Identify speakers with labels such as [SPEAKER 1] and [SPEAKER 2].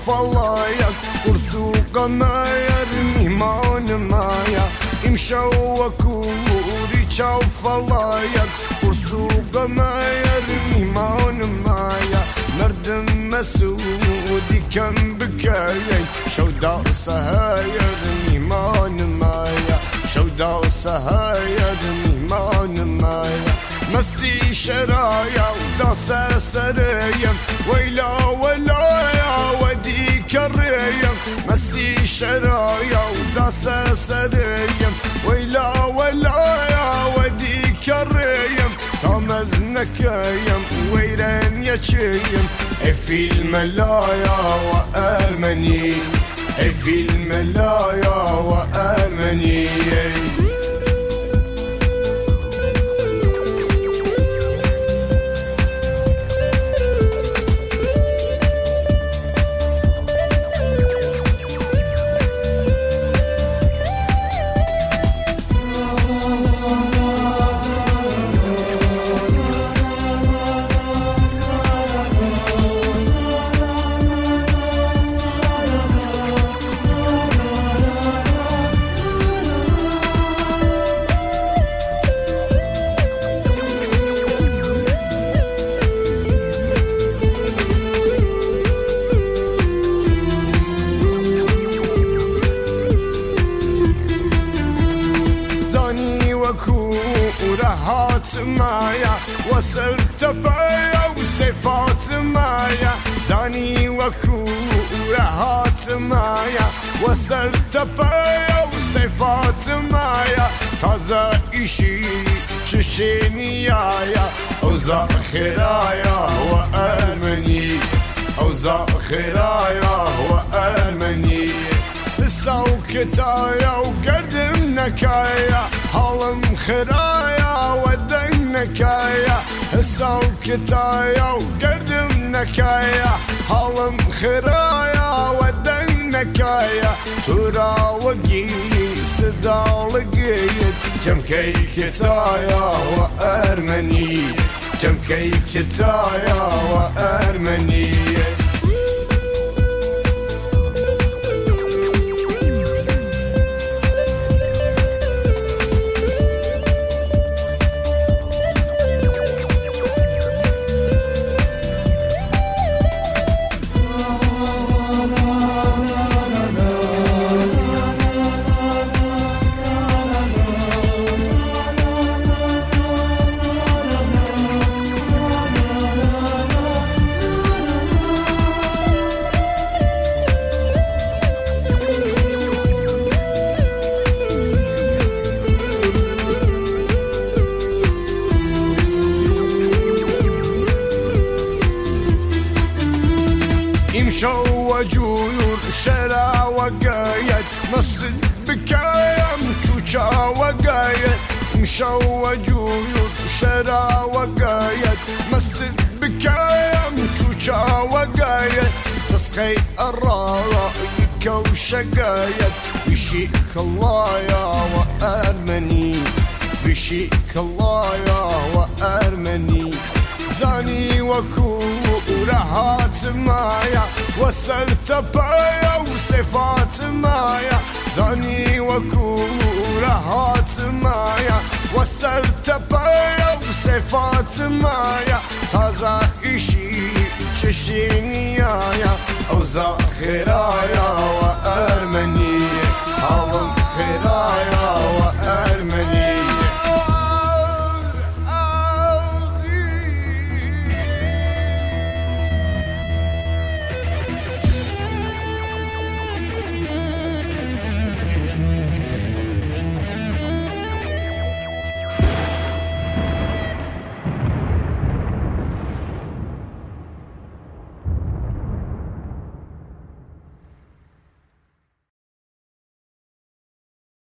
[SPEAKER 1] فلايا ورسوق ما يرمي ما نمايا مشوك وريتشا فلايا ورسوق ما يرمي ما نمايا مرد مسودي كم بكايا شودا سهايرني ما نمايا شودا سهايرني ما نمايا مستي شرايا وداسة سريا ويلا ولا يا ودي كريا مستي شرايا وداسة سريا ويلا ولا يا ودي كريا تمزنك يم ويران يشيم في الملايا وآمني في الملايا وآمني ورهات مايا وصرت بايا وصفات مايا زاني ورهات مايا وصرت بايا وصفات مايا تازا إشي تشينيايا أوزا خرايا وآمني أوزا خرايا وآمني سوكتايا وقردم نكايا هالم خرايا ودنكايا سوكتايا وقردم نكايا هالم خرايا ودنكايا ترى وقي سدا لقيت كم كيكتايا وأرمني كم كيكتايا وأرمني مشوا وجور شرا وقايد مسجد بكايا مشوشا وقايد مشوا وجور شرا وقايد مسجد بكايا مشوشا وقايد تسقي الرايك وشقايد بشيك الله يا وأرمني بشيك الله يا وأرمني زاني وكورهات مايا وصلت بايا وصفات مايا زاني وكورهات مايا وصلت بايا وصفات مايا تازا إشي تشينيايا أوزا خرايا